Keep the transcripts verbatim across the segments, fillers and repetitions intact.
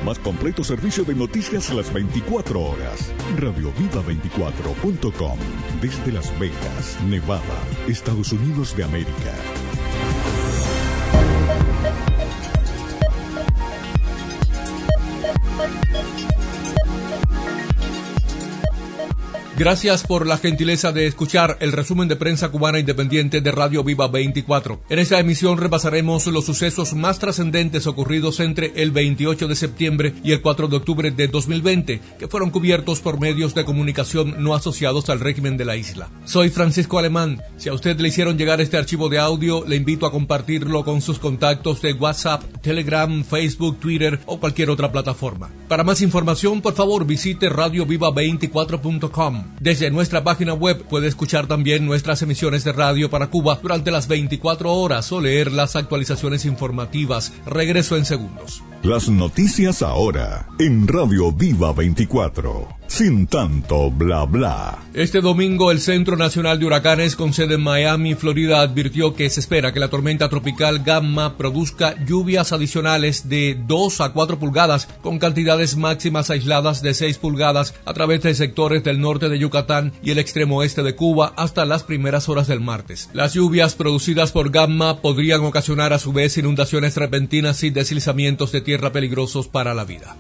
más completo servicio de noticias las veinticuatro horas. radio viva veinticuatro punto com, desde Las Vegas, Nevada, Estados Unidos de América. Gracias por la gentileza de escuchar el resumen de prensa cubana independiente de Radio Viva veinticuatro. En esta emisión repasaremos los sucesos más trascendentes ocurridos entre el veintiocho de septiembre y el cuatro de octubre de dos mil veinte, que fueron cubiertos por medios de comunicación no asociados al régimen de la isla. Soy Francisco Alemán. Si a usted le hicieron llegar este archivo de audio, le invito a compartirlo con sus contactos de WhatsApp, Telegram, Facebook, Twitter o cualquier otra plataforma. Para más información, por favor, visite radio viva veinticuatro punto com. Desde nuestra página web puede escuchar también nuestras emisiones de radio para Cuba durante las veinticuatro horas o leer las actualizaciones informativas. Regreso en segundos. Las noticias ahora en Radio Viva veinticuatro. Sin tanto bla bla. Este domingo el Centro Nacional de Huracanes con sede en Miami, Florida, advirtió que se espera que la tormenta tropical Gamma produzca lluvias adicionales de dos a cuatro pulgadas con cantidades máximas aisladas de seis pulgadas a través de sectores del norte de Yucatán y el extremo oeste de Cuba hasta las primeras horas del martes. Las lluvias producidas por Gamma podrían ocasionar a su vez inundaciones repentinas y deslizamientos de tierra peligrosos para la vida.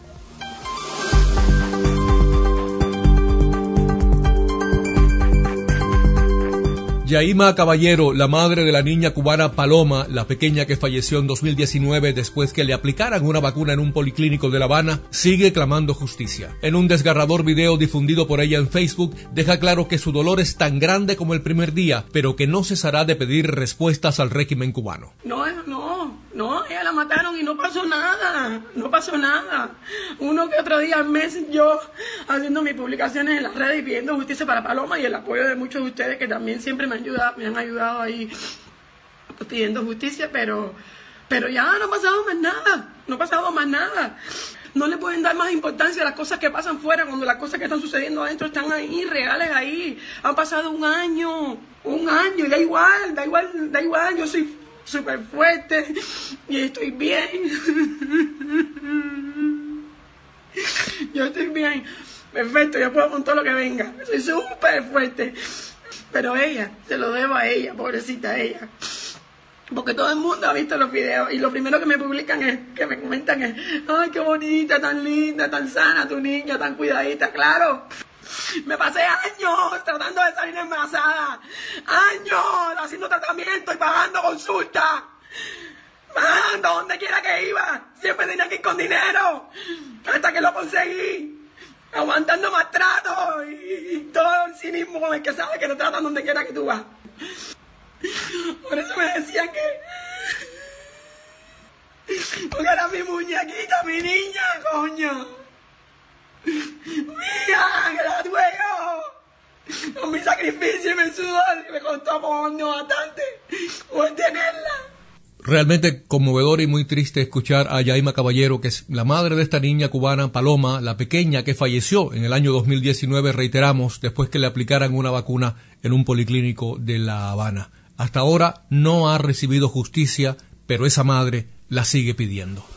Yaima Caballero, la madre de la niña cubana Paloma, la pequeña que falleció en dos mil diecinueve después que le aplicaran una vacuna en un policlínico de La Habana, sigue clamando justicia. En un desgarrador video difundido por ella en Facebook, deja claro que su dolor es tan grande como el primer día, pero que no cesará de pedir respuestas al régimen cubano. No, no, no, ella la mataron y no pasó nada, no pasó nada. Uno que otro día al mes yo haciendo mis publicaciones en las redes y pidiendo justicia para Paloma y el apoyo de muchos de ustedes que también siempre me Ayuda, me han ayudado ahí pidiendo justicia, pero pero ya no ha pasado más nada, no ha pasado más nada. No le pueden dar más importancia a las cosas que pasan fuera cuando las cosas que están sucediendo adentro están ahí, reales ahí. Han pasado un año, un año, y da igual, da igual, da igual, yo soy súper fuerte y estoy bien. Yo estoy bien, perfecto, yo puedo con todo lo que venga, soy súper fuerte. Pero ella, se lo debo a ella, pobrecita ella. Porque todo el mundo ha visto los videos y lo primero que me publican es, que me comentan es, ay, qué bonita, tan linda, tan sana tu niña, tan cuidadita, claro. Me pasé años tratando de salir embarazada, años haciendo tratamiento y pagando consulta, pagando donde quiera que iba, siempre tenía que ir con dinero, hasta que lo conseguí. Aguantando maltrato y, y todo el cinismo con el que sabes que te tratan donde quiera que tú vas. Por eso me decían que... Porque era mi muñequita, mi niña, coño. Mía, que la tuve yo. Con mi sacrificio y mi sudor, que me costó coño bastante poder tenerla. Realmente conmovedor y muy triste escuchar a Yaima Caballero, que es la madre de esta niña cubana, Paloma, la pequeña que falleció en el año dos mil diecinueve, reiteramos, después que le aplicaran una vacuna en un policlínico de La Habana. Hasta ahora no ha recibido justicia, pero esa madre la sigue pidiendo.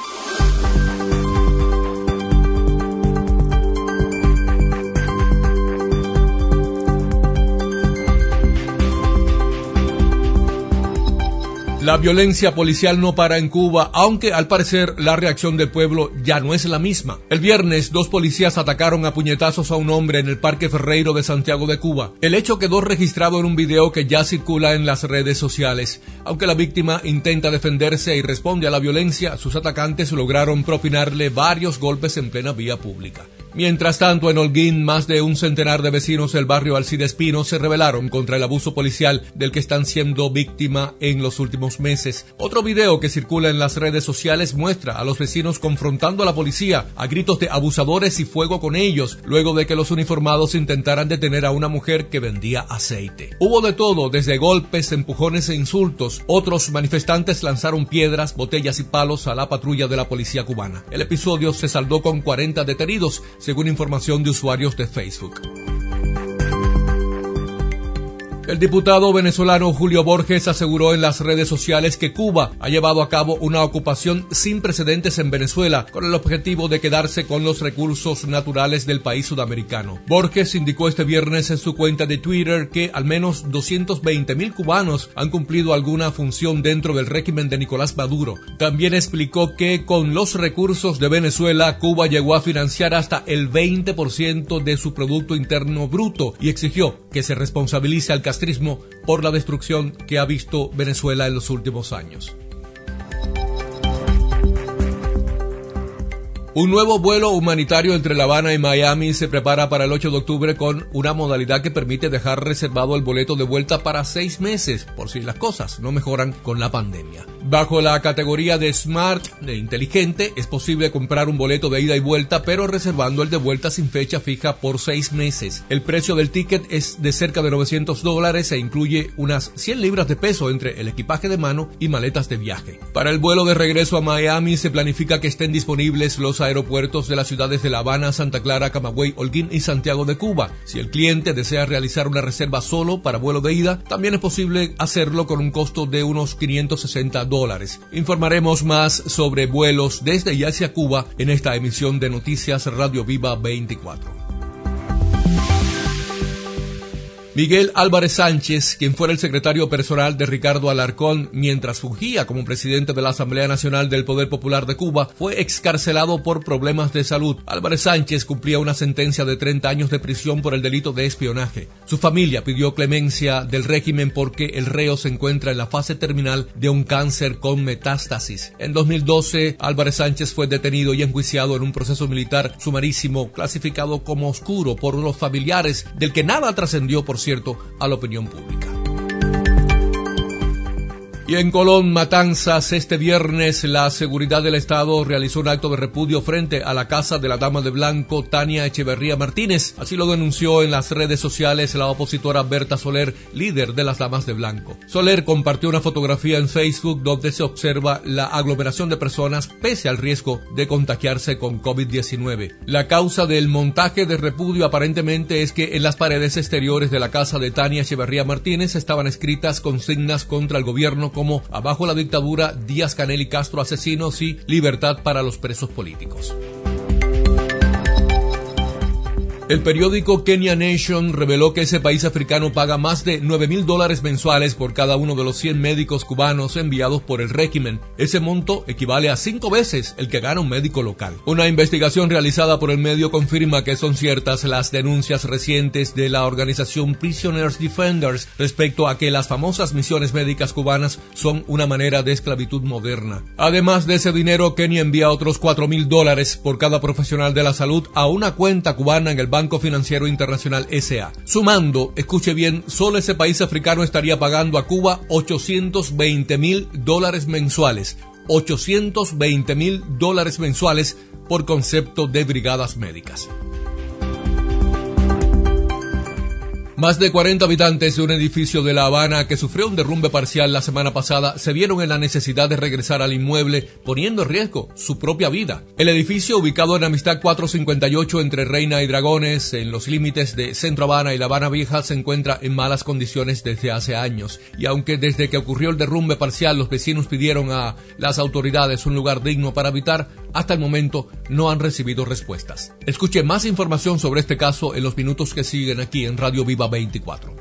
La violencia policial no para en Cuba, aunque al parecer la reacción del pueblo ya no es la misma. El viernes, dos policías atacaron a puñetazos a un hombre en el Parque Ferreiro de Santiago de Cuba. El hecho quedó registrado en un video que ya circula en las redes sociales. Aunque la víctima intenta defenderse y responde a la violencia, sus atacantes lograron propinarle varios golpes en plena vía pública. Mientras tanto, en Holguín, más de un centenar de vecinos del barrio Alcides Pino se rebelaron contra el abuso policial del que están siendo víctima en los últimos meses. Otro video que circula en las redes sociales muestra a los vecinos confrontando a la policía a gritos de abusadores y fuego con ellos, luego de que los uniformados intentaran detener a una mujer que vendía aceite. Hubo de todo, desde golpes, empujones e insultos. Otros manifestantes lanzaron piedras, botellas y palos a la patrulla de la policía cubana. El episodio se saldó con cuarenta detenidos, según información de usuarios de Facebook. El diputado venezolano Julio Borges aseguró en las redes sociales que Cuba ha llevado a cabo una ocupación sin precedentes en Venezuela con el objetivo de quedarse con los recursos naturales del país sudamericano. Borges indicó este viernes en su cuenta de Twitter que al menos doscientos veinte mil cubanos han cumplido alguna función dentro del régimen de Nicolás Maduro. También explicó que con los recursos de Venezuela, Cuba llegó a financiar hasta el veinte por ciento de su Producto Interno Bruto y exigió que se responsabilice al castrismo por la destrucción que ha visto Venezuela en los últimos años. Un nuevo vuelo humanitario entre La Habana y Miami se prepara para el ocho de octubre con una modalidad que permite dejar reservado el boleto de vuelta para seis meses, por si las cosas no mejoran con la pandemia. Bajo la categoría de Smart, de inteligente, es posible comprar un boleto de ida y vuelta, pero reservando el de vuelta sin fecha fija por seis meses. El precio del ticket es de cerca de novecientos dólares e incluye unas cien libras de peso entre el equipaje de mano y maletas de viaje. Para el vuelo de regreso a Miami se planifica que estén disponibles los aeropuertos de las ciudades de La Habana, Santa Clara, Camagüey, Holguín y Santiago de Cuba. Si el cliente desea realizar una reserva solo para vuelo de ida, también es posible hacerlo con un costo de unos quinientos sesenta dólares. Informaremos más sobre vuelos desde y hacia Cuba en esta emisión de Noticias Radio Viva veinticuatro. Miguel Álvarez Sánchez, quien fuera el secretario personal de Ricardo Alarcón mientras fungía como presidente de la Asamblea Nacional del Poder Popular de Cuba, fue excarcelado por problemas de salud. Álvarez Sánchez cumplía una sentencia de treinta años de prisión por el delito de espionaje. Su familia pidió clemencia del régimen porque el reo se encuentra en la fase terminal de un cáncer con metástasis. En dos mil doce, Álvarez Sánchez fue detenido y enjuiciado en un proceso militar sumarísimo clasificado como oscuro por los familiares, del que nada trascendió, por cierto, a la opinión pública. Y en Colón, Matanzas, este viernes la seguridad del Estado realizó un acto de repudio frente a la casa de la dama de blanco Tania Echeverría Martínez. Así lo denunció en las redes sociales la opositora Berta Soler, líder de las damas de blanco. Soler compartió una fotografía en Facebook donde se observa la aglomeración de personas pese al riesgo de contagiarse con COVID diecinueve. La causa del montaje de repudio aparentemente es que en las paredes exteriores de la casa de Tania Echeverría Martínez estaban escritas consignas contra el gobierno como abajo la dictadura, Díaz-Canel y Castro asesinos y libertad para los presos políticos. El periódico Kenya Nation reveló que ese país africano paga más de nueve mil dólares mensuales por cada uno de los cien médicos cubanos enviados por el régimen. Ese monto equivale a cinco veces el que gana un médico local. Una investigación realizada por el medio confirma que son ciertas las denuncias recientes de la organización Prisoners Defenders respecto a que las famosas misiones médicas cubanas son una manera de esclavitud moderna. Además de ese dinero, Kenia envía otros cuatro mil dólares por cada profesional de la salud a una cuenta cubana en el Banco Financiero Internacional S A Sumando, escuche bien, solo ese país africano estaría pagando a Cuba ochocientos veinte mil dólares mensuales. ochocientos veinte mil dólares mensuales por concepto de brigadas médicas. Más de cuarenta habitantes de un edificio de La Habana que sufrió un derrumbe parcial la semana pasada se vieron en la necesidad de regresar al inmueble, poniendo en riesgo su propia vida. El edificio, ubicado en Amistad cuatrocientos cincuenta y ocho entre Reina y Dragones, en los límites de Centro Habana y La Habana Vieja, se encuentra en malas condiciones desde hace años. Y aunque desde que ocurrió el derrumbe parcial los vecinos pidieron a las autoridades un lugar digno para habitar, hasta el momento no han recibido respuestas. Escuche más información sobre este caso en los minutos que siguen aquí en Radio Viva veinticuatro.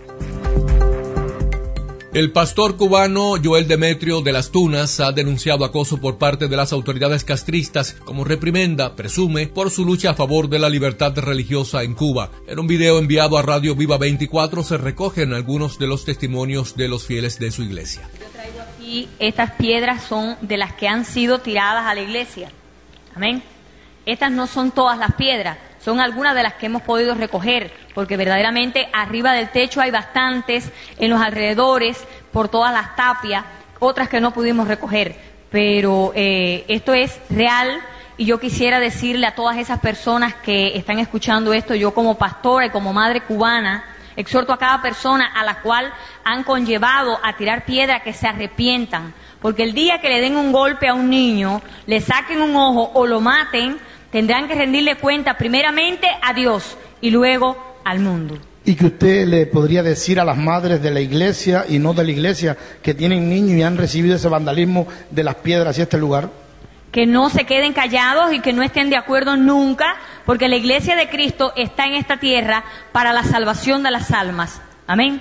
El pastor cubano Joel Demetrio de las Tunas ha denunciado acoso por parte de las autoridades castristas como reprimenda, presume, por su lucha a favor de la libertad religiosa en Cuba. En un video enviado a Radio Viva veinticuatro se recogen algunos de los testimonios de los fieles de su iglesia. Yo traigo aquí, estas piedras son de las que han sido tiradas a la iglesia. Amén. Estas no son todas las piedras, son algunas de las que hemos podido recoger, porque verdaderamente arriba del techo hay bastantes, en los alrededores, por todas las tapias, otras que no pudimos recoger. Pero eh, esto es real y yo quisiera decirle a todas esas personas que están escuchando esto, yo como pastora y como madre cubana, exhorto a cada persona a la cual han conllevado a tirar piedra que se arrepientan, porque el día que le den un golpe a un niño, le saquen un ojo o lo maten, tendrán que rendirle cuenta primeramente a Dios y luego al mundo. y que usted le podría decir a las madres de la iglesia y no de la iglesia que tienen niños y han recibido ese vandalismo de las piedras hacia este lugar? Que no se queden callados y que no estén de acuerdo nunca, porque la iglesia de Cristo está en esta tierra para la salvación de las almas. Amén.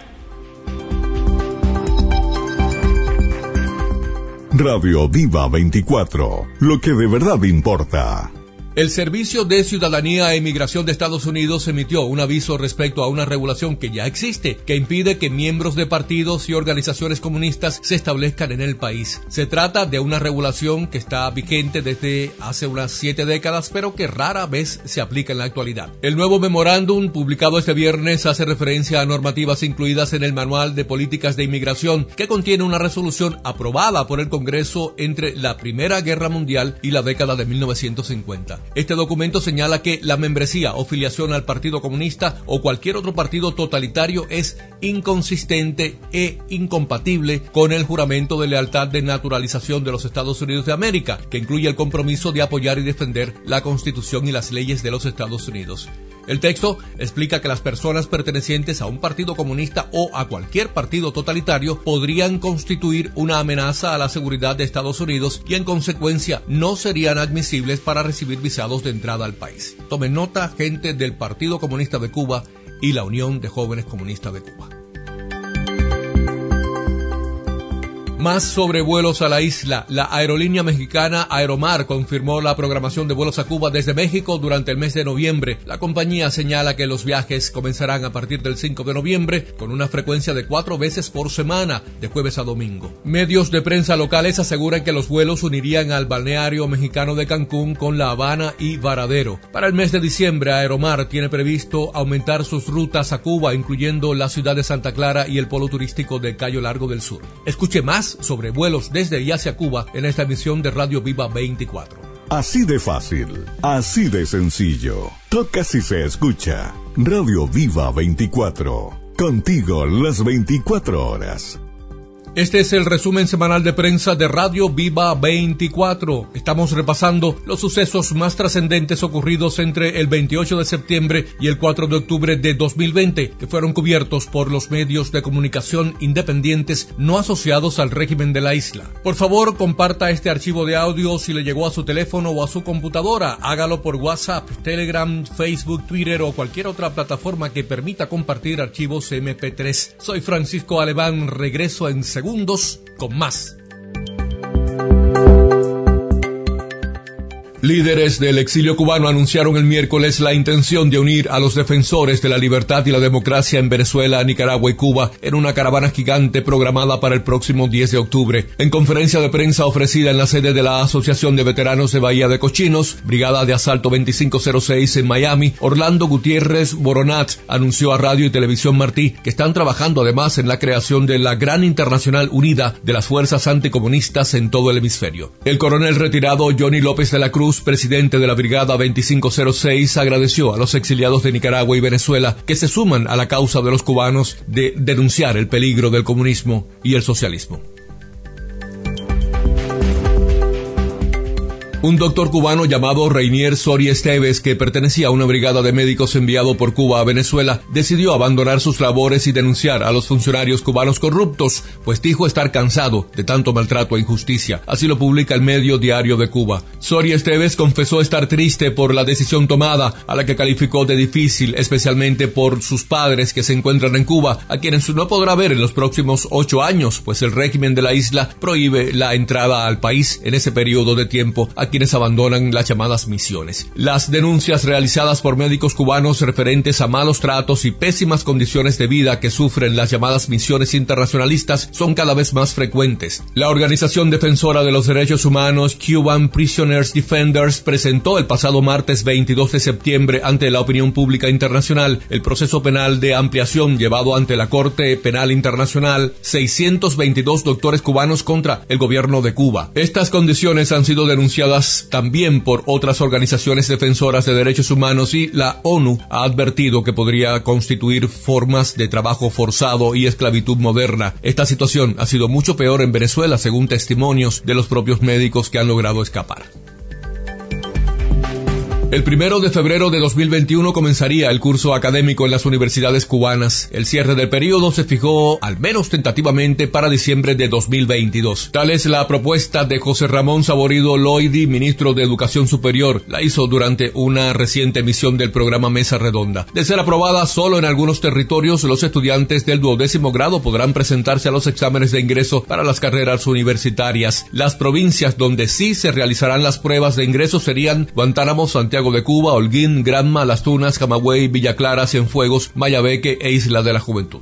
Radio Viva veinticuatro, lo que de verdad importa. El Servicio de Ciudadanía e Inmigración de Estados Unidos emitió un aviso respecto a una regulación que ya existe, que impide que miembros de partidos y organizaciones comunistas se establezcan en el país. Se trata de una regulación que está vigente desde hace unas siete décadas, pero que rara vez se aplica en la actualidad. El nuevo memorándum, publicado este viernes, hace referencia a normativas incluidas en el Manual de Políticas de Inmigración, que contiene una resolución aprobada por el Congreso entre la Primera Guerra Mundial y la década de mil novecientos cincuenta. Este documento señala que la membresía o filiación al Partido Comunista o cualquier otro partido totalitario es inconsistente e incompatible con el juramento de lealtad de naturalización de los Estados Unidos de América, que incluye el compromiso de apoyar y defender la Constitución y las leyes de los Estados Unidos. El texto explica que las personas pertenecientes a un partido comunista o a cualquier partido totalitario podrían constituir una amenaza a la seguridad de Estados Unidos y en consecuencia no serían admisibles para recibir visados de entrada al país. Tomen nota, gente del Partido Comunista de Cuba y la Unión de Jóvenes Comunistas de Cuba. Más sobre vuelos a la isla. La aerolínea mexicana Aeromar confirmó la programación de vuelos a Cuba desde México durante el mes de noviembre. La compañía señala que los viajes comenzarán a partir del cinco de noviembre con una frecuencia de cuatro veces por semana, de jueves a domingo. Medios de prensa locales aseguran que los vuelos unirían al balneario mexicano de Cancún con La Habana y Varadero. Para el mes de diciembre, Aeromar tiene previsto aumentar sus rutas a Cuba, incluyendo la ciudad de Santa Clara y el polo turístico de Cayo Largo del Sur. Escuche más sobre vuelos desde y hacia Cuba en esta emisión de Radio Viva veinticuatro. Así de fácil, así de sencillo. Toca si se escucha. Radio Viva veinticuatro. Contigo las veinticuatro horas. Este es el resumen semanal de prensa de Radio Viva veinticuatro. Estamos repasando los sucesos más trascendentes ocurridos entre el veintiocho de septiembre y el cuatro de octubre de dos mil veinte, que fueron cubiertos por los medios de comunicación independientes no asociados al régimen de la isla. Por favor, comparta este archivo de audio si le llegó a su teléfono o a su computadora. Hágalo por WhatsApp, Telegram, Facebook, Twitter o cualquier otra plataforma que permita compartir archivos eme pe tres. Soy Francisco Alemán, regreso en segundos con más. Líderes del exilio cubano anunciaron el miércoles la intención de unir a los defensores de la libertad y la democracia en Venezuela, Nicaragua y Cuba en una caravana gigante programada para el próximo diez de octubre. En conferencia de prensa ofrecida en la sede de la Asociación de Veteranos de Bahía de Cochinos, Brigada de Asalto veinticinco cero seis en Miami, Orlando Gutiérrez Boronat anunció a Radio y Televisión Martí que están trabajando además en la creación de la Gran Internacional Unida de las Fuerzas Anticomunistas en todo el hemisferio. El coronel retirado Johnny López de la Cruz, presidente de la Brigada veinticinco cero seis, agradeció a los exiliados de Nicaragua y Venezuela que se suman a la causa de los cubanos de denunciar el peligro del comunismo y el socialismo. Un doctor cubano llamado Reinier Soria Esteves, que pertenecía a una brigada de médicos enviado por Cuba a Venezuela, decidió abandonar sus labores y denunciar a los funcionarios cubanos corruptos, pues dijo estar cansado de tanto maltrato e injusticia. Así lo publica el medio Diario de Cuba. Soria Esteves confesó estar triste por la decisión tomada, a la que calificó de difícil, especialmente por sus padres que se encuentran en Cuba, a quienes no podrá ver en los próximos ocho años, pues el régimen de la isla prohíbe la entrada al país en ese periodo de tiempo a quienes abandonan las llamadas misiones. Las denuncias realizadas por médicos cubanos referentes a malos tratos y pésimas condiciones de vida que sufren las llamadas misiones internacionalistas son cada vez más frecuentes. La organización defensora de los derechos humanos Cuban Prisoners Defenders presentó el pasado martes veintidós de septiembre ante la opinión pública internacional el proceso penal de ampliación llevado ante la Corte Penal Internacional seiscientos veintidós doctores cubanos contra el gobierno de Cuba. Estas condiciones han sido denunciadas también por otras organizaciones defensoras de derechos humanos y la ONU ha advertido que podría constituir formas de trabajo forzado y esclavitud moderna. Esta situación ha sido mucho peor en Venezuela, según testimonios de los propios médicos que han logrado escapar. El primero de febrero de dos mil veintiuno comenzaría el curso académico en las universidades cubanas. El cierre del periodo se fijó, al menos tentativamente, para diciembre de dos mil veintidós. Tal es la propuesta de José Ramón Saborido Loidi, ministro de Educación Superior. La hizo durante una reciente emisión del programa Mesa Redonda. De ser aprobada, solo en algunos territorios los estudiantes del duodécimo grado podrán presentarse a los exámenes de ingreso para las carreras universitarias. Las provincias donde sí se realizarán las pruebas de ingreso serían Guantánamo, Santiago de Cuba, Holguín, Granma, Las Tunas, Camagüey, Villa Clara, Cienfuegos, Mayabeque e Isla de la Juventud.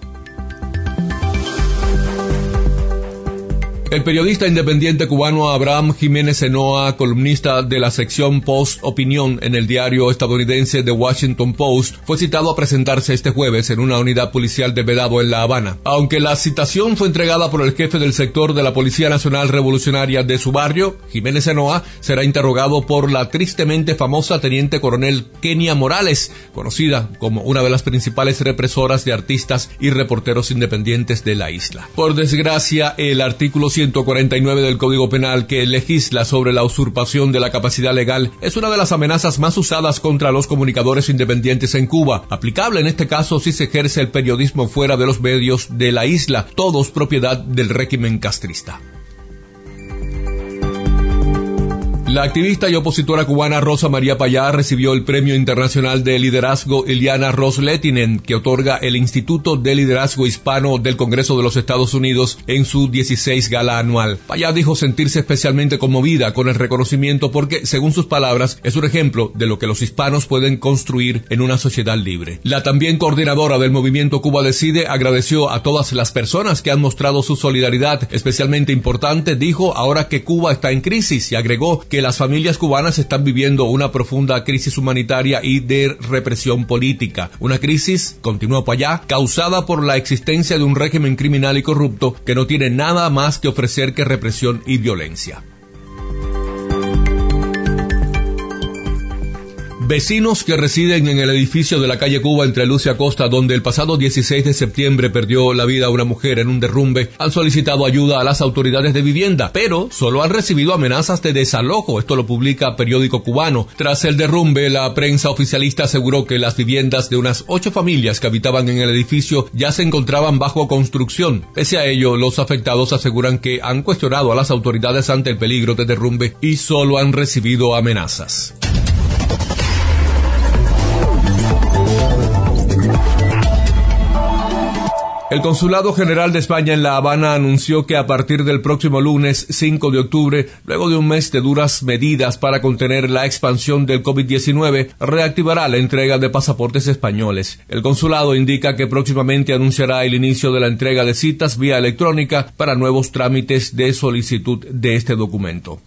El periodista independiente cubano Abraham Jiménez Enoa, columnista de la sección Post Opinión en el diario estadounidense The Washington Post, fue citado a presentarse este jueves en una unidad policial de Vedado en La Habana. Aunque la citación fue entregada por el jefe del sector de la Policía Nacional Revolucionaria de su barrio, Jiménez Enoa será interrogado por la tristemente famosa teniente coronel Kenia Morales, conocida como una de las principales represoras de artistas y reporteros independientes de la isla. Por desgracia, el artículo ciento cuarenta y nueve del Código Penal, que legisla sobre la usurpación de la capacidad legal, es una de las amenazas más usadas contra los comunicadores independientes en Cuba, aplicable en este caso si se ejerce el periodismo fuera de los medios de la isla, todos propiedad del régimen castrista. La activista y opositora cubana Rosa María Payá recibió el Premio Internacional de Liderazgo Iliana Ros-Lehtinen, que otorga el Instituto de Liderazgo Hispano del Congreso de los Estados Unidos en su dieciséis gala anual. Payá dijo sentirse especialmente conmovida con el reconocimiento porque, según sus palabras, es un ejemplo de lo que los hispanos pueden construir en una sociedad libre. La también coordinadora del movimiento Cuba Decide agradeció a todas las personas que han mostrado su solidaridad, especialmente importante, dijo, ahora que Cuba está en crisis, y agregó que las familias cubanas están viviendo una profunda crisis humanitaria y de represión política. Una crisis, continuó Payá, causada por la existencia de un régimen criminal y corrupto que no tiene nada más que ofrecer que represión y violencia. Vecinos que residen en el edificio de la calle Cuba entre Luz y Acosta, donde el pasado dieciséis de septiembre perdió la vida una mujer en un derrumbe, han solicitado ayuda a las autoridades de vivienda, pero solo han recibido amenazas de desalojo. Esto lo publica Periódico Cubano. Tras el derrumbe, la prensa oficialista aseguró que las viviendas de unas ocho familias que habitaban en el edificio ya se encontraban bajo construcción. Pese a ello, los afectados aseguran que han cuestionado a las autoridades ante el peligro de derrumbe y solo han recibido amenazas. El Consulado General de España en La Habana anunció que a partir del próximo lunes cinco de octubre, luego de un mes de duras medidas para contener la expansión del COVID diecinueve, reactivará la entrega de pasaportes españoles. El consulado indica que próximamente anunciará el inicio de la entrega de citas vía electrónica para nuevos trámites de solicitud de este documento.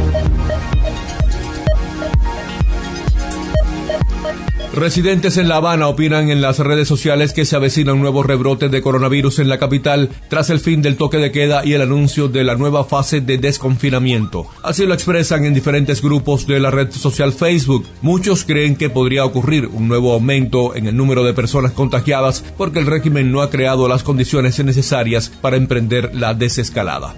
Residentes en La Habana opinan en las redes sociales que se avecina un nuevo rebrote de coronavirus en la capital tras el fin del toque de queda y el anuncio de la nueva fase de desconfinamiento. Así lo expresan en diferentes grupos de la red social Facebook. Muchos creen que podría ocurrir un nuevo aumento en el número de personas contagiadas porque el régimen no ha creado las condiciones necesarias para emprender la desescalada.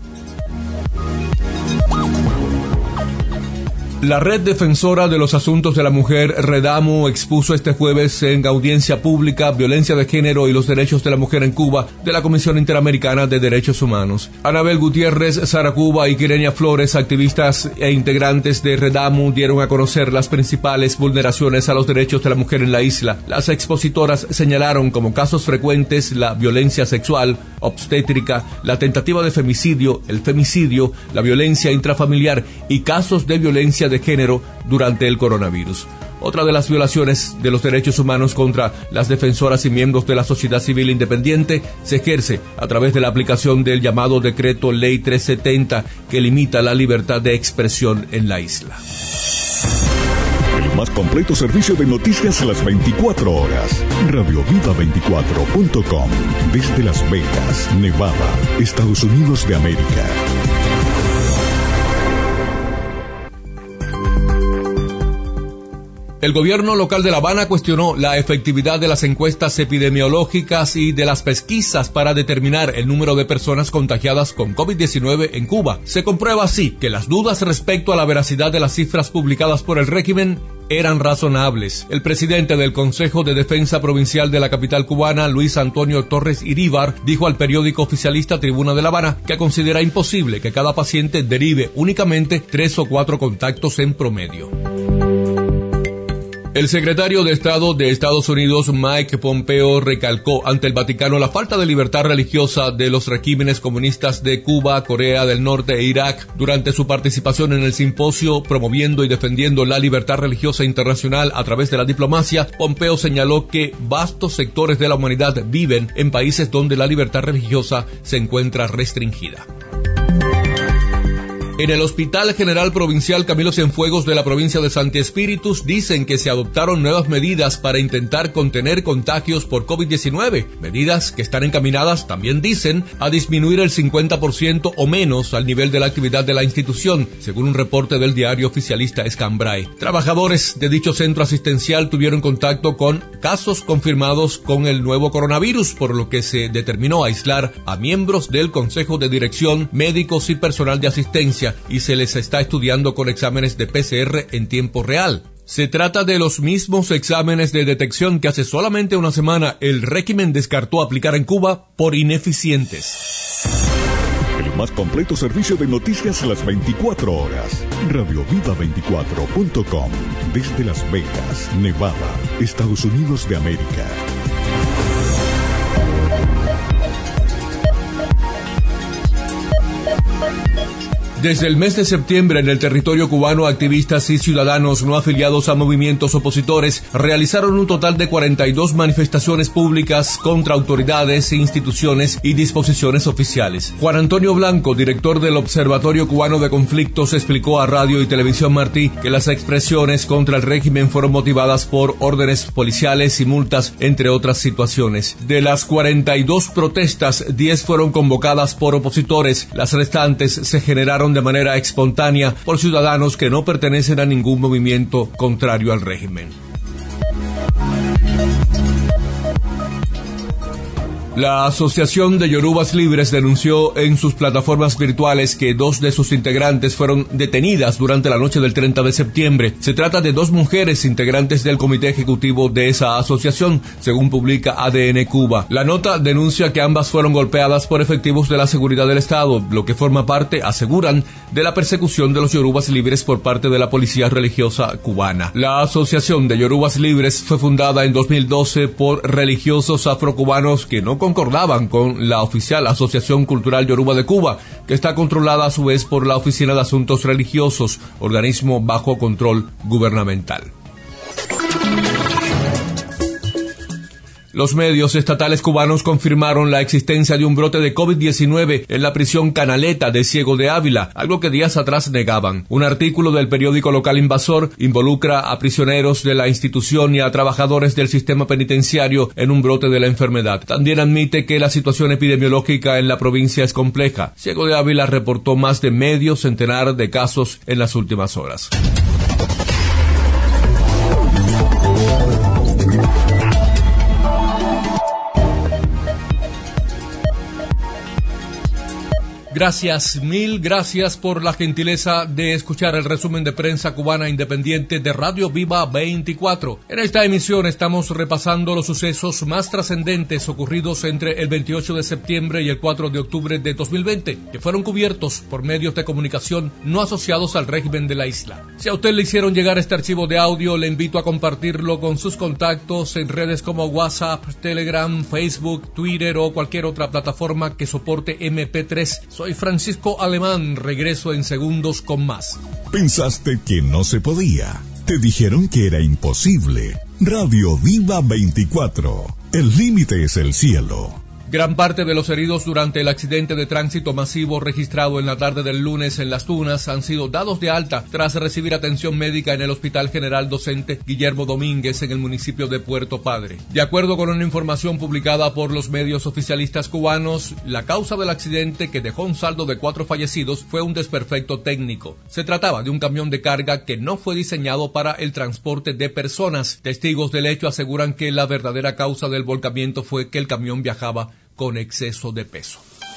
La Red Defensora de los Asuntos de la Mujer, Redamu, expuso este jueves en audiencia pública Violencia de Género y los Derechos de la Mujer en Cuba de la Comisión Interamericana de Derechos Humanos. Anabel Gutiérrez, Sara Cuba y Quirenia Flores, activistas e integrantes de Redamu, dieron a conocer las principales vulneraciones a los derechos de la mujer en la isla. Las expositoras señalaron como casos frecuentes la violencia sexual, obstétrica, la tentativa de femicidio, el femicidio, la violencia intrafamiliar y casos de violencia de género durante el coronavirus. Otra de las violaciones de los derechos humanos contra las defensoras y miembros de la sociedad civil independiente se ejerce a través de la aplicación del llamado Decreto Ley trescientos setenta, que limita la libertad de expresión en la isla. El más completo servicio de noticias a las veinticuatro horas. Radio Viva veinticuatro punto com. Desde Las Vegas, Nevada, Estados Unidos de América. El gobierno local de La Habana cuestionó la efectividad de las encuestas epidemiológicas y de las pesquisas para determinar el número de personas contagiadas con COVID diecinueve en Cuba. Se comprueba así que las dudas respecto a la veracidad de las cifras publicadas por el régimen eran razonables. El presidente del Consejo de Defensa Provincial de la capital cubana, Luis Antonio Torres Iríbar, dijo al periódico oficialista Tribuna de La Habana que considera imposible que cada paciente derive únicamente tres o cuatro contactos en promedio. El secretario de Estado de Estados Unidos, Mike Pompeo, recalcó ante el Vaticano la falta de libertad religiosa de los regímenes comunistas de Cuba, Corea del Norte e Irak. Durante su participación en el simposio promoviendo y defendiendo la libertad religiosa internacional a través de la diplomacia, Pompeo señaló que vastos sectores de la humanidad viven en países donde la libertad religiosa se encuentra restringida. En el Hospital General Provincial Camilo Cienfuegos de la provincia de Santi Espíritus dicen que se adoptaron nuevas medidas para intentar contener contagios por COVID diecinueve, medidas que están encaminadas, también dicen, a disminuir el cincuenta por ciento o menos al nivel de la actividad de la institución, según un reporte del diario oficialista Escambray. Trabajadores de dicho centro asistencial tuvieron contacto con casos confirmados con el nuevo coronavirus, por lo que se determinó aislar a miembros del Consejo de Dirección, médicos y personal de asistencia, y se les está estudiando con exámenes de P C R en tiempo real. Se trata de los mismos exámenes de detección que hace solamente una semana el régimen descartó aplicar en Cuba por ineficientes. El más completo servicio de noticias a las veinticuatro horas. Radio Vida veinticuatro punto com. Desde Las Vegas, Nevada, Estados Unidos de América. Desde el mes de septiembre en el territorio cubano, activistas y ciudadanos no afiliados a movimientos opositores realizaron un total de cuarenta y dos manifestaciones públicas contra autoridades, instituciones y disposiciones oficiales. Juan Antonio Blanco, director del Observatorio Cubano de Conflictos, explicó a Radio y Televisión Martí que las expresiones contra el régimen fueron motivadas por órdenes policiales y multas, entre otras situaciones. De las cuarenta y dos protestas, diez fueron convocadas por opositores. Las restantes se generaron de manera espontánea por ciudadanos que no pertenecen a ningún movimiento contrario al régimen. La Asociación de Yorubas Libres denunció en sus plataformas virtuales que dos de sus integrantes fueron detenidas durante la noche del treinta de septiembre. Se trata de dos mujeres integrantes del comité ejecutivo de esa asociación, según publica A D N Cuba. La nota denuncia que ambas fueron golpeadas por efectivos de la seguridad del Estado, lo que forma parte, aseguran, de la persecución de los Yorubas Libres por parte de la policía religiosa cubana. La Asociación de Yorubas Libres fue fundada en dos mil doce por religiosos afrocubanos que no concordaban con la oficial Asociación Cultural Yoruba de Cuba, que está controlada a su vez por la Oficina de Asuntos Religiosos, organismo bajo control gubernamental. Los medios estatales cubanos confirmaron la existencia de un brote de COVID diecinueve en la prisión Canaleta de Ciego de Ávila, algo que días atrás negaban. Un artículo del periódico local Invasor involucra a prisioneros de la institución y a trabajadores del sistema penitenciario en un brote de la enfermedad. También admite que la situación epidemiológica en la provincia es compleja. Ciego de Ávila reportó más de medio centenar de casos en las últimas horas. Gracias, mil gracias por la gentileza de escuchar el resumen de prensa cubana independiente de Radio Viva veinticuatro. En esta emisión estamos repasando los sucesos más trascendentes ocurridos entre el veintiocho de septiembre y el cuatro de octubre de dos mil veinte, que fueron cubiertos por medios de comunicación no asociados al régimen de la isla. Si a usted le hicieron llegar este archivo de audio, le invito a compartirlo con sus contactos en redes como WhatsApp, Telegram, Facebook, Twitter o cualquier otra plataforma que soporte eme pe tres. Soy Francisco Alemán, regreso en segundos con más. ¿Pensaste que no se podía? Te dijeron que era imposible. Radio Viva veinticuatro. El límite es el cielo. Gran parte de los heridos durante el accidente de tránsito masivo registrado en la tarde del lunes en Las Tunas han sido dados de alta tras recibir atención médica en el Hospital General Docente Guillermo Domínguez en el municipio de Puerto Padre. De acuerdo con una información publicada por los medios oficialistas cubanos, la causa del accidente, que dejó un saldo de cuatro fallecidos, fue un desperfecto técnico. Se trataba de un camión de carga que no fue diseñado para el transporte de personas. Testigos del hecho aseguran que la verdadera causa del volcamiento fue que el camión viajaba con exceso de peso.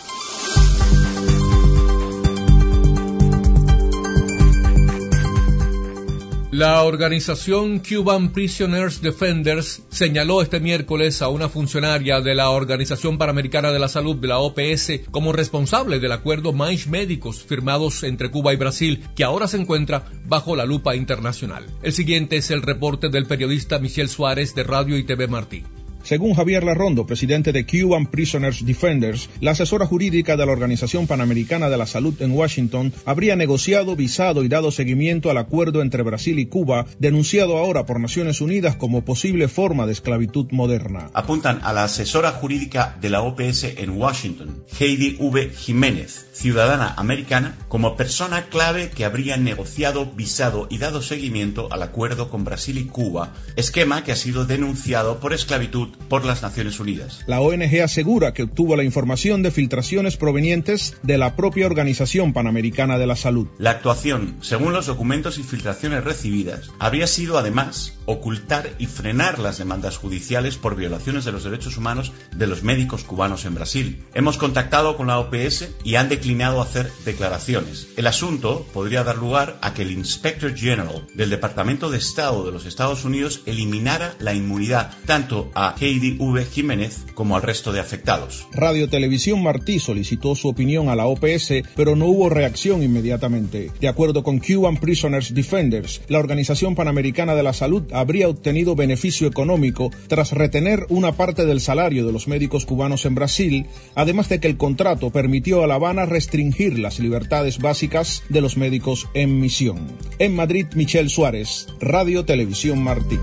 La organización Cuban Prisoners Defenders señaló este miércoles a una funcionaria de la Organización Panamericana de la Salud, de la O P S, como responsable del acuerdo Maíz Médicos firmados entre Cuba y Brasil, que ahora se encuentra bajo la lupa internacional. El siguiente es el reporte del periodista Michel Suárez de Radio y T V Martí. Según Javier Larrondo, presidente de Cuban Prisoners Defenders, la asesora jurídica de la Organización Panamericana de la Salud en Washington habría negociado, visado y dado seguimiento al acuerdo entre Brasil y Cuba, denunciado ahora por Naciones Unidas como posible forma de esclavitud moderna. Apuntan a la asesora jurídica de la O P S en Washington, Heidi V. Jiménez, ciudadana americana, como persona clave que habría negociado, visado y dado seguimiento al acuerdo con Brasil y Cuba, esquema que ha sido denunciado por esclavitud por las Naciones Unidas. La O N G asegura que obtuvo la información de filtraciones provenientes de la propia Organización Panamericana de la Salud. La actuación, según los documentos y filtraciones recibidas, habría sido además ocultar y frenar las demandas judiciales por violaciones de los derechos humanos de los médicos cubanos en Brasil. Hemos contactado con la O P S y han declinado hacer declaraciones. El asunto podría dar lugar a que el Inspector General del Departamento de Estado de los Estados Unidos eliminara la inmunidad tanto a Heidi V. Jiménez como al resto de afectados. Radio Televisión Martí solicitó su opinión a la O P S, pero no hubo reacción inmediatamente. De acuerdo con Cuban Prisoners Defenders, la Organización Panamericana de la Salud habría obtenido beneficio económico tras retener una parte del salario de los médicos cubanos en Brasil, además de que el contrato permitió a La Habana restringir las libertades básicas de los médicos en misión. En Madrid, Michel Suárez, Radio Televisión Martí.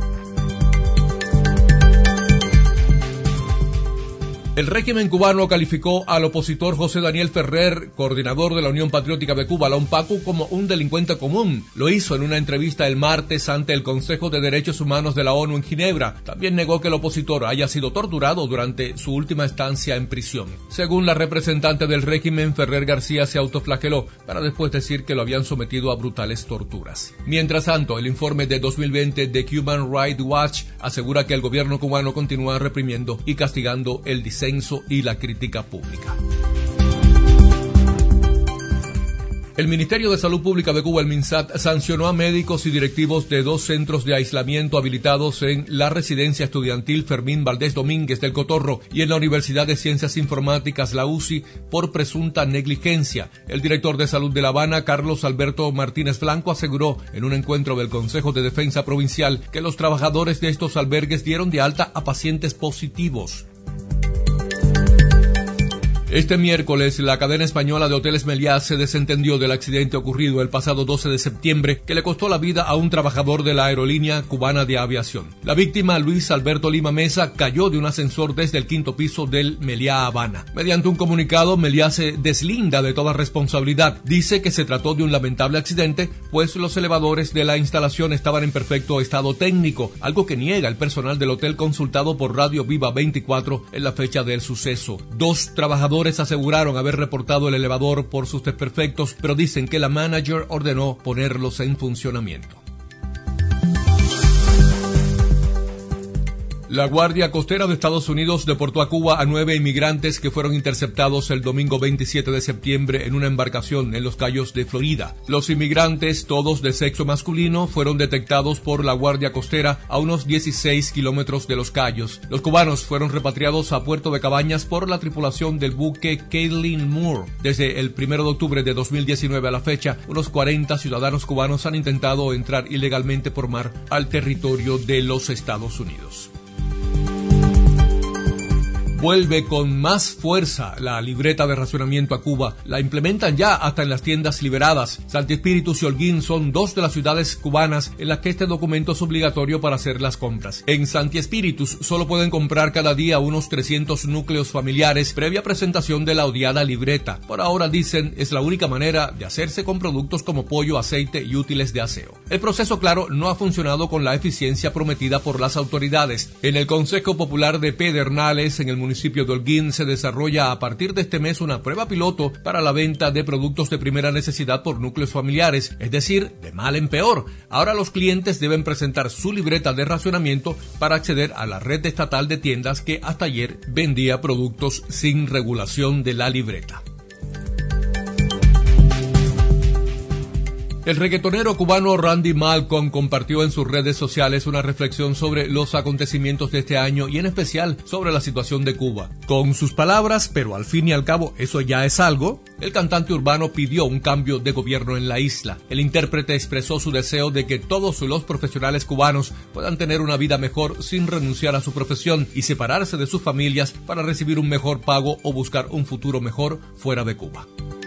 El régimen cubano calificó al opositor José Daniel Ferrer, coordinador de la Unión Patriótica de Cuba, la UNPACU, como un delincuente común. Lo hizo en una entrevista el martes ante el Consejo de Derechos Humanos de la ONU en Ginebra. También negó que el opositor haya sido torturado durante su última estancia en prisión. Según la representante del régimen, Ferrer García se autoflageló para después decir que lo habían sometido a brutales torturas. Mientras tanto, el informe de dos mil veinte de Human Rights Watch asegura que el gobierno cubano continúa reprimiendo y castigando el disenso y la crítica pública. El Ministerio de Salud Pública de Cuba, el MINSAT, sancionó a médicos y directivos de dos centros de aislamiento habilitados en la Residencia Estudiantil Fermín Valdés Domínguez del Cotorro y en la Universidad de Ciencias Informáticas, la U C I, por presunta negligencia. El director de Salud de La Habana, Carlos Alberto Martínez Blanco, aseguró en un encuentro del Consejo de Defensa Provincial que los trabajadores de estos albergues dieron de alta a pacientes positivos. Este miércoles, la cadena española de hoteles Meliá se desentendió del accidente ocurrido el pasado doce de septiembre que le costó la vida a un trabajador de la aerolínea cubana de aviación. La víctima, Luis Alberto Lima Mesa, cayó de un ascensor desde el quinto piso del Meliá Habana. Mediante un comunicado, Meliá se deslinda de toda responsabilidad. Dice que se trató de un lamentable accidente, pues los elevadores de la instalación estaban en perfecto estado técnico, algo que niega el personal del hotel consultado por Radio Viva veinticuatro en la fecha del suceso. Dos trabajadores aseguraron haber reportado el elevador por sus desperfectos, pero dicen que la manager ordenó ponerlos en funcionamiento. La Guardia Costera de Estados Unidos deportó a Cuba a nueve inmigrantes que fueron interceptados el domingo veintisiete de septiembre en una embarcación en los Cayos de Florida. Los inmigrantes, todos de sexo masculino, fueron detectados por la Guardia Costera a unos dieciséis kilómetros de los Cayos. Los cubanos fueron repatriados a Puerto de Cabañas por la tripulación del buque Caitlin Moore. Desde el primero de octubre de dos mil diecinueve a la fecha, unos cuarenta ciudadanos cubanos han intentado entrar ilegalmente por mar al territorio de los Estados Unidos. vuelve con más fuerza la libreta de racionamiento a Cuba. La implementan ya hasta en las tiendas liberadas. Santi Espíritus y Holguín son dos de las ciudades cubanas en las que este documento es obligatorio para hacer las compras. En Santi Espíritus solo pueden comprar cada día unos trescientos núcleos familiares previa presentación de la odiada libreta. Por ahora, dicen, es la única manera de hacerse con productos como pollo, aceite y útiles de aseo. El proceso, claro, no ha funcionado con la eficiencia prometida por las autoridades. En el Consejo Popular de Pedernales, en el municipio de Holguín, se desarrolla a partir de este mes una prueba piloto para la venta de productos de primera necesidad por núcleos familiares, es decir, de mal en peor. Ahora los clientes deben presentar su libreta de racionamiento para acceder a la red estatal de tiendas que hasta ayer vendía productos sin regulación de la libreta. El reggaetonero cubano Randy Malcolm compartió en sus redes sociales una reflexión sobre los acontecimientos de este año y en especial sobre la situación de Cuba. Con sus palabras, pero al fin y al cabo eso ya es algo, el cantante urbano pidió un cambio de gobierno en la isla. El intérprete expresó su deseo de que todos los profesionales cubanos puedan tener una vida mejor sin renunciar a su profesión y separarse de sus familias para recibir un mejor pago o buscar un futuro mejor fuera de Cuba.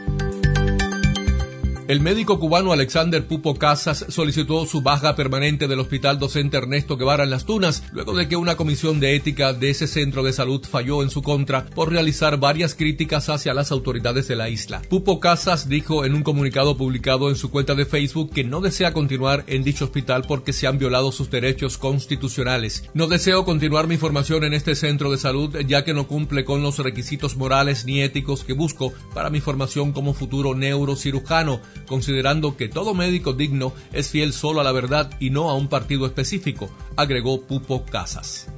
El médico cubano Alexander Pupo Casas solicitó su baja permanente del Hospital Docente Ernesto Guevara en Las Tunas, luego de que una comisión de ética de ese centro de salud falló en su contra por realizar varias críticas hacia las autoridades de la isla. Pupo Casas dijo en un comunicado publicado en su cuenta de Facebook que no desea continuar en dicho hospital porque se han violado sus derechos constitucionales. No deseo continuar mi formación en este centro de salud ya que no cumple con los requisitos morales ni éticos que busco para mi formación como futuro neurocirujano, considerando que todo médico digno es fiel solo a la verdad y no a un partido específico, agregó Pupo Casas.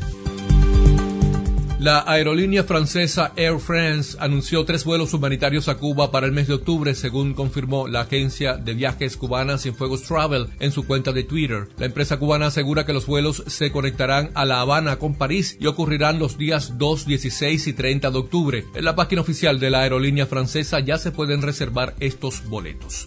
La aerolínea francesa Air France anunció tres vuelos humanitarios a Cuba para el mes de octubre, según confirmó la agencia de viajes cubana Cienfuegos Travel en su cuenta de Twitter. La empresa cubana asegura que los vuelos se conectarán a La Habana con París y ocurrirán los días dos, dieciséis y treinta de octubre. En la página oficial de la aerolínea francesa ya se pueden reservar estos boletos.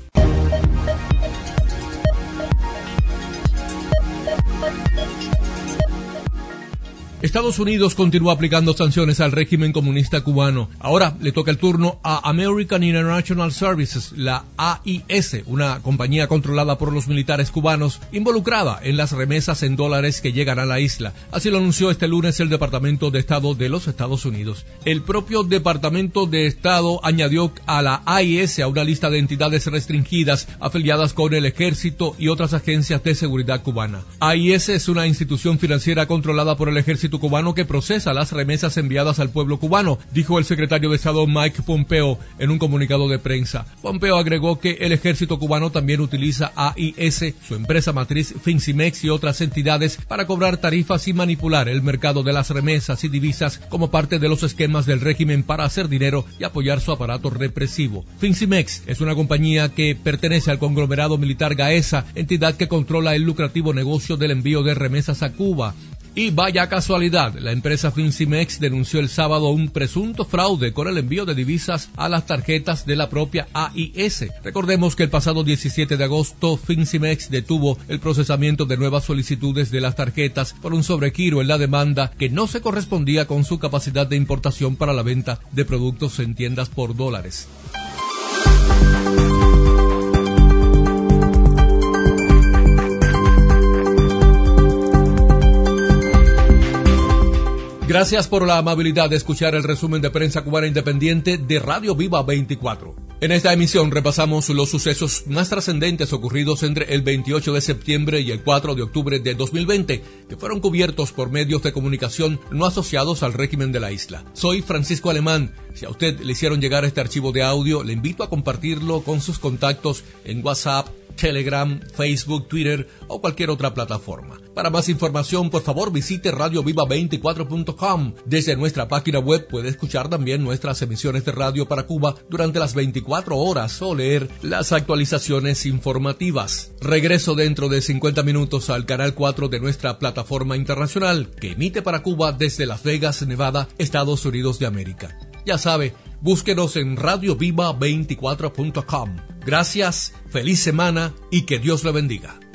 Estados Unidos continúa aplicando sanciones al régimen comunista cubano. Ahora le toca el turno a American International Services, la A I S, una compañía controlada por los militares cubanos involucrada en las remesas en dólares que llegan a la isla. Así lo anunció este lunes el Departamento de Estado de los Estados Unidos. El propio Departamento de Estado añadió a la A I S a una lista de entidades restringidas afiliadas con el Ejército y otras agencias de seguridad cubana. A I S es una institución financiera controlada por el Ejército cubano que procesa las remesas enviadas al pueblo cubano, dijo el secretario de Estado Mike Pompeo en un comunicado de prensa. Pompeo agregó que el ejército cubano también utiliza A I S, su empresa matriz Fincimex y otras entidades para cobrar tarifas y manipular el mercado de las remesas y divisas como parte de los esquemas del régimen para hacer dinero y apoyar su aparato represivo. Fincimex es una compañía que pertenece al conglomerado militar Gaesa, entidad que controla el lucrativo negocio del envío de remesas a Cuba. Y vaya casualidad, la empresa Fincimex denunció el sábado un presunto fraude con el envío de divisas a las tarjetas de la propia A I S. Recordemos que el pasado diecisiete de agosto Fincimex detuvo el procesamiento de nuevas solicitudes de las tarjetas por un sobregiro en la demanda que no se correspondía con su capacidad de importación para la venta de productos en tiendas por dólares. Gracias por la amabilidad de escuchar el resumen de prensa cubana independiente de Radio Viva veinticuatro. En esta emisión repasamos los sucesos más trascendentes ocurridos entre el veintiocho de septiembre y el cuatro de octubre de dos mil veinte, que fueron cubiertos por medios de comunicación no asociados al régimen de la isla. Soy Francisco Alemán. Si a usted le hicieron llegar este archivo de audio, le invito a compartirlo con sus contactos en WhatsApp, Telegram, Facebook, Twitter o cualquier otra plataforma. Para más información, por favor, visite radio viva veinticuatro punto com. Desde nuestra página web puede escuchar también nuestras emisiones de radio para Cuba durante las veinticuatro horas o leer las actualizaciones informativas. Regreso dentro de cincuenta minutos al canal cuatro de nuestra plataforma internacional que emite para Cuba desde Las Vegas, Nevada, Estados Unidos de América. Ya sabe, búsquenos en radio viva veinticuatro punto com. Gracias, feliz semana y que Dios le bendiga.